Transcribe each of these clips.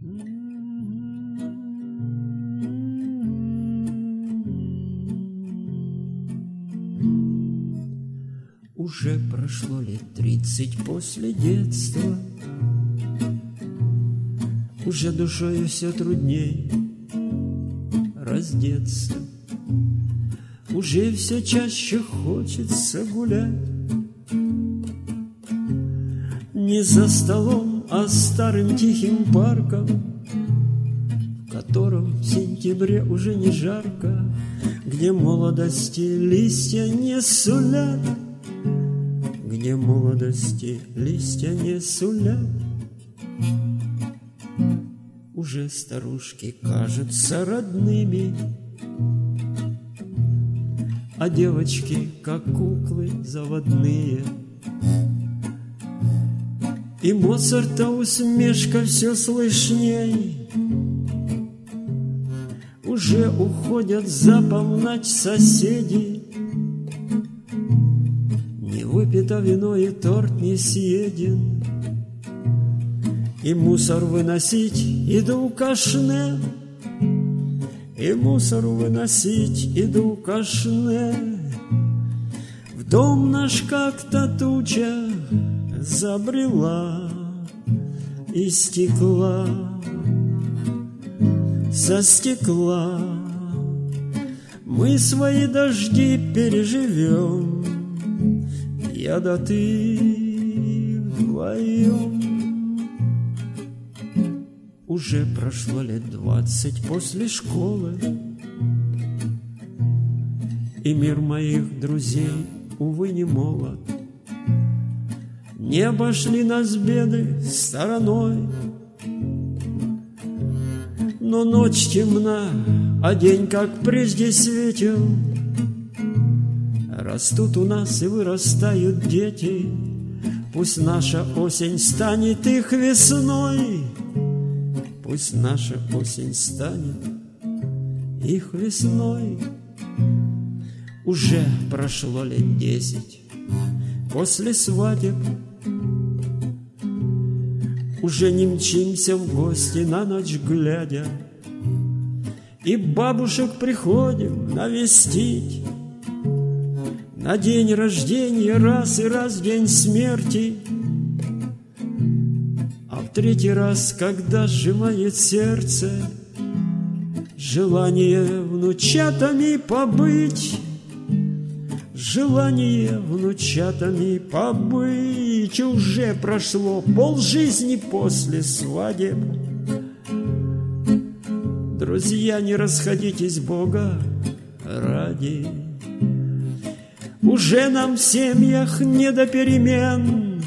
Уже прошло лет 30 после детства, уже душою все трудней раздеться, уже все чаще хочется гулять. Не за столом, а старым тихим парком, в котором в сентябре уже не жарко, где молодости листья не сулят, где молодости листья не сулят. Уже старушки кажутся родными, а девочки, как куклы заводные. И Моцарта усмешка все слышней. Уже уходят за полночь соседи, не выпито вино и торт не съеден. И мусор выносить иду кашне, и мусор выносить иду кашне. В дом наш как-то туча забрела из стекла, со стекла. Мы свои дожди переживем, я да ты вдвоем. Уже прошло лет 20 после школы, и мир моих друзей, увы, не молод. Не обошли нас беды стороной, но ночь темна, а день, как прежде, светен. Растут у нас и вырастают дети, пусть наша осень станет их весной, пусть наша осень станет их весной. Уже прошло лет 10 после свадеб, уже не мчимся в гости на ночь глядя, и бабушек приходим навестить на день рождения раз и раз в день смерти. А в третий раз, когда сжимает сердце желание внучатами побыть, желание внучатами побыть. Уже прошло полжизни после свадеб. Друзья, не расходитесь, Бога ради. Уже нам в семьях не до перемен,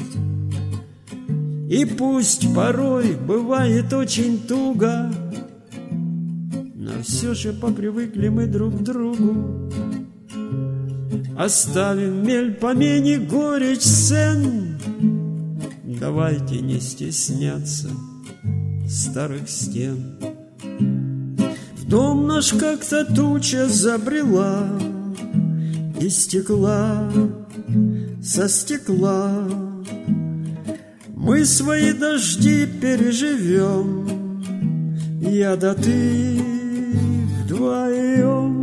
и пусть порой бывает очень туго, но все же попривыкли мы друг к другу. Оставим мель помени горечь сцен, давайте не стесняться старых стен. В дом наш как-то туча забрела из стекла, со стекла. Мы свои дожди переживем, я да ты вдвоем.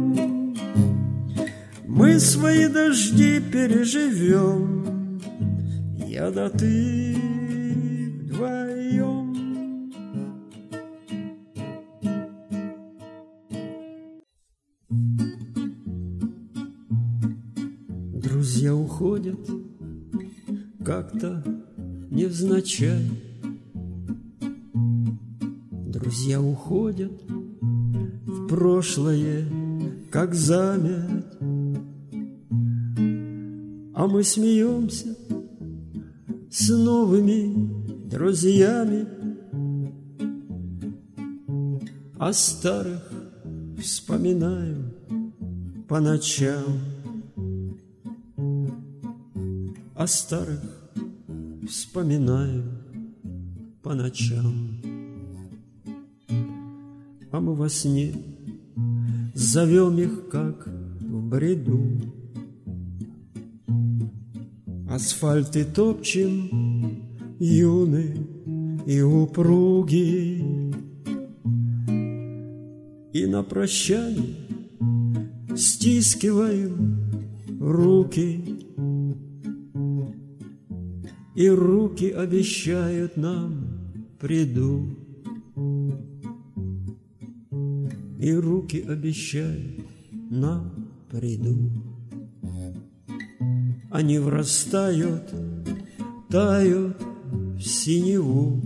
Мы свои дожди переживем, я да ты вдвоем. Друзья уходят как-то невзначай, друзья уходят в прошлое, как замять. А мы смеемся с новыми друзьями, о старых вспоминаем по ночам, о старых вспоминаем по ночам. А мы во сне зовем их, как в бреду. Асфальты топчем, юны и упруги, и на прощание стискиваем руки, и руки обещают нам: приду. И руки обещают нам: приду. Они врастают, тают в синеву,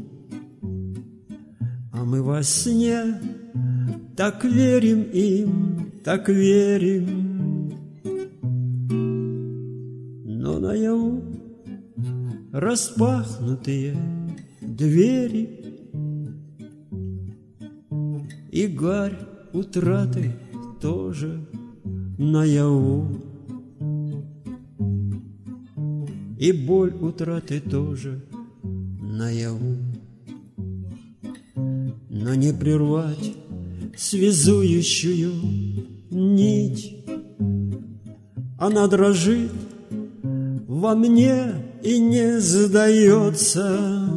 а мы во сне так верим им, так верим. Но наяву распахнутые двери, и гарь утраты тоже наяву, и боль утраты тоже наяву. Но не прервать связующую нить, она дрожит во мне и не сдается.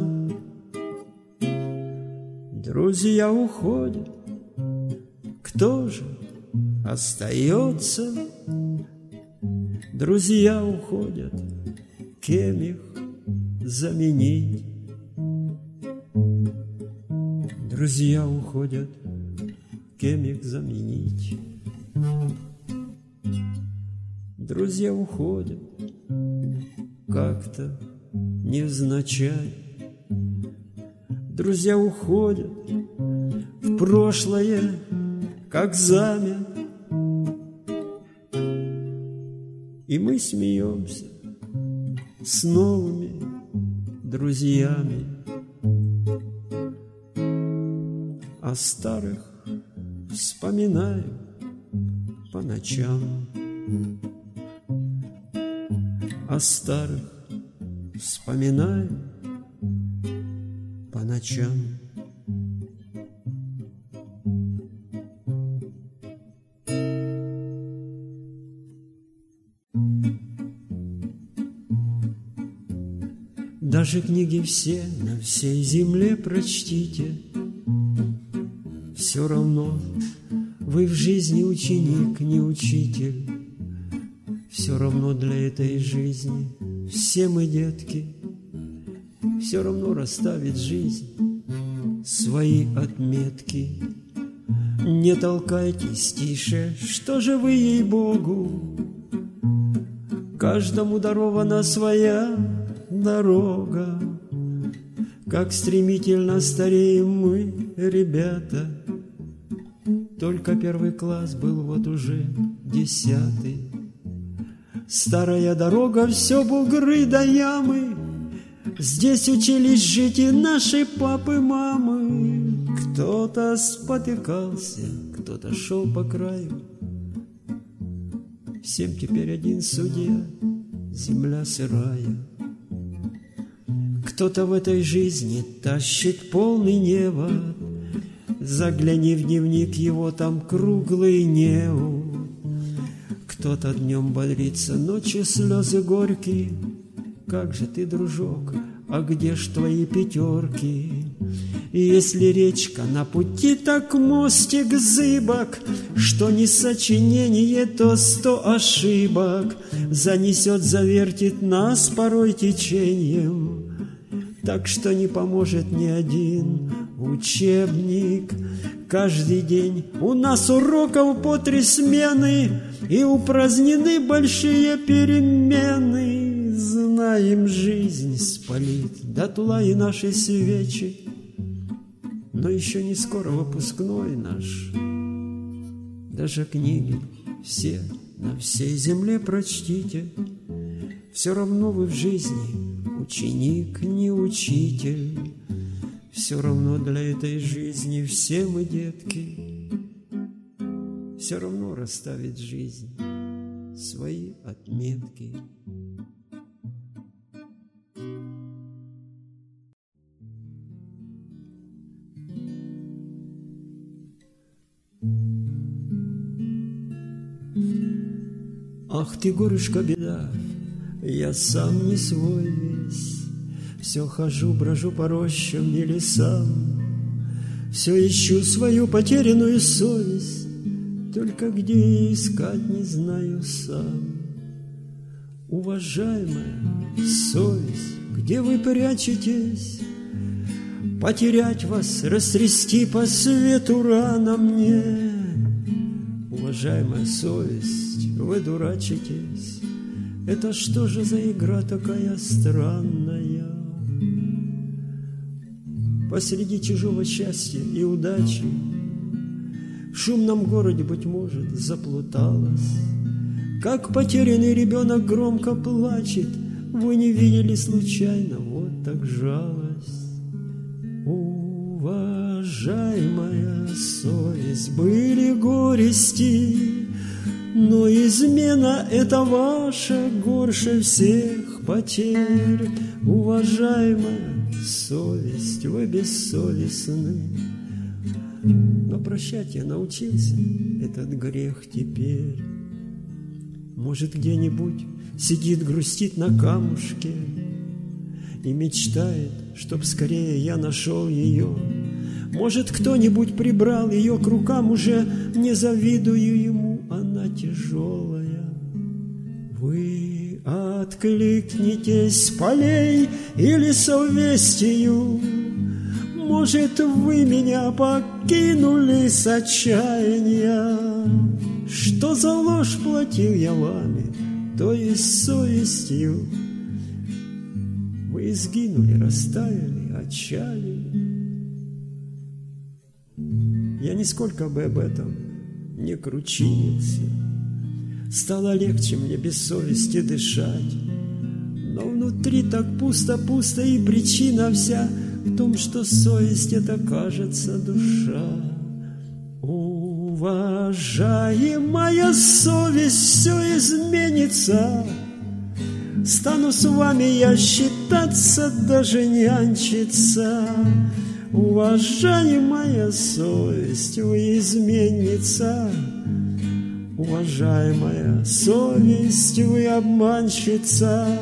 Друзья уходят, кто же остается? Друзья уходят, кем их заменить? Друзья уходят, кем их заменить? Друзья уходят как-то невзначай. Друзья уходят в прошлое, как замя, и мы смеемся с новыми друзьями. О старых вспоминаю по ночам, о старых вспоминаю по ночам. Даже книги все на всей земле прочтите, все равно вы в жизни ученик, не учитель. Все равно для этой жизни все мы детки, все равно расставит жизнь свои отметки. Не толкайтесь тише, что же вы, ей-богу, каждому дарована своя дорога. Как стремительно стареем мы, ребята, только первый класс был, вот уже 10. Старая дорога, все бугры да ямы, здесь учились жить и наши папы, мамы. Кто-то спотыкался, кто-то шел по краю, всем теперь один судья, земля сырая. Кто-то в этой жизни тащит полный невод, загляни в дневник его, там круглый неу. Кто-то днем бодрится, ночью слезы горькие. Как же ты, дружок, а где ж твои пятерки? И если речка на пути, так мостик зыбок, что не сочинение, то 100 ошибок. Занесет, завертит нас порой течением, так что не поможет ни один учебник. Каждый день у нас уроков по 3 смены, и упразднены большие перемены. Знаем, жизнь спалит дотла и наши свечи, но еще не скоро выпускной наш. Даже книги все на всей земле прочтите, все равно вы в жизни ученик, не учитель. Все равно для этой жизни все мы детки, все равно расставит жизнь свои отметки. Ах ты, горюшка, беда, я сам не свой весь, все хожу, брожу по рощам и лесам, Все ищу свою потерянную совесть, только где искать не знаю сам. Уважаемая совесть, где вы прячетесь? Потерять вас, растрясти по свету рано мне. Уважаемая совесть, вы дурачитесь. Это что же за игра такая странная? Посреди чужого счастья и удачи в шумном городе, быть может, заплуталась. Как потерянный ребенок громко плачет, вы не видели случайно, вот так жалость. Уважаемая совесть, были горести, но измена это ваша горше всех потерь. Уважаемая совесть, вы бессовестны, но прощать я научился этот грех теперь. Может, где-нибудь сидит, грустит на камушке и мечтает, чтоб скорее я нашел ее. Может, кто-нибудь прибрал ее к рукам, уже не завидую ему, она тяжелая. Вы откликнитесь с полей или совестью. Может, вы меня покинули с отчаяния. Что за ложь платил я вами, то есть совестью? Вы сгинули, растаяли, отчаяли. Я нисколько бы об этом не кручинился. Стало легче мне без совести дышать, но внутри так пусто-пусто, и причина вся в том, что совесть — это, кажется, душа. Уважаемая совесть, все изменится. Стану с вами я считаться, даже нянчиться. Уважаемая совесть, вы изменница. Уважаемая совесть, вы обманщица.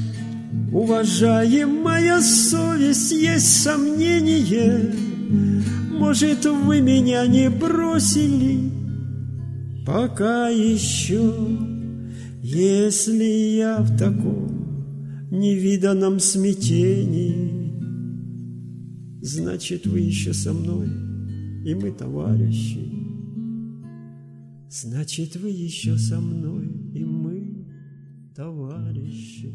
Уважаемая совесть, есть сомнение. Может, вы меня не бросили пока еще, если я в таком невиданном смятении. Значит, вы еще со мной, и мы товарищи. Значит, вы еще со мной, и мы товарищи.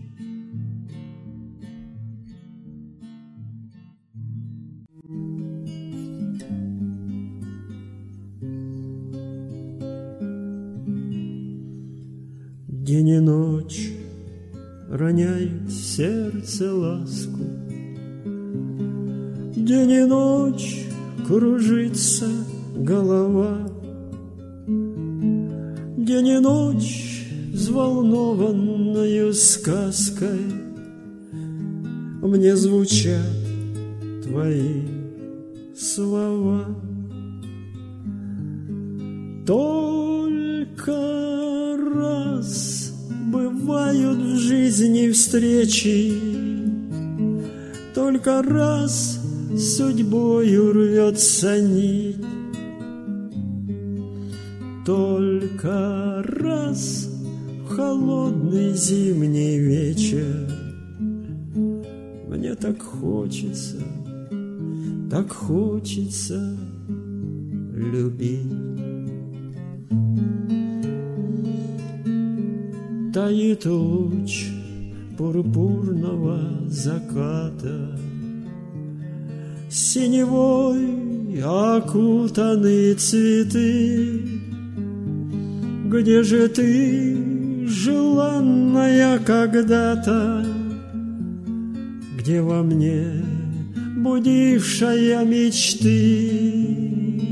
День и ночь роняют сердце ласку. День и ночь кружится голова. День и ночь взволнованною сказкой мне звучат твои слова. Только раз бывают в жизни встречи, только раз судьбою рвется нить, только раз в холодный зимний вечер мне так хочется любить. Тает луч пурпурного заката, синевой окутаны цветы. Где же ты, желанная когда-то? Где во мне будившая мечты?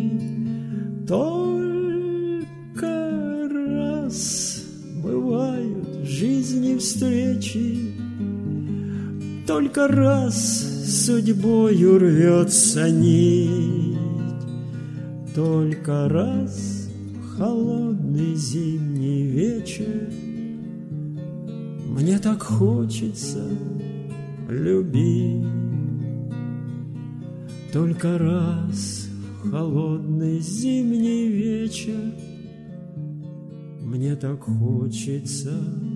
Только раз бывают в жизни встречи, только раз судьбою рвется нить, только раз в холодный зимний вечер мне так хочется любить. Только раз холодный зимний вечер мне так хочется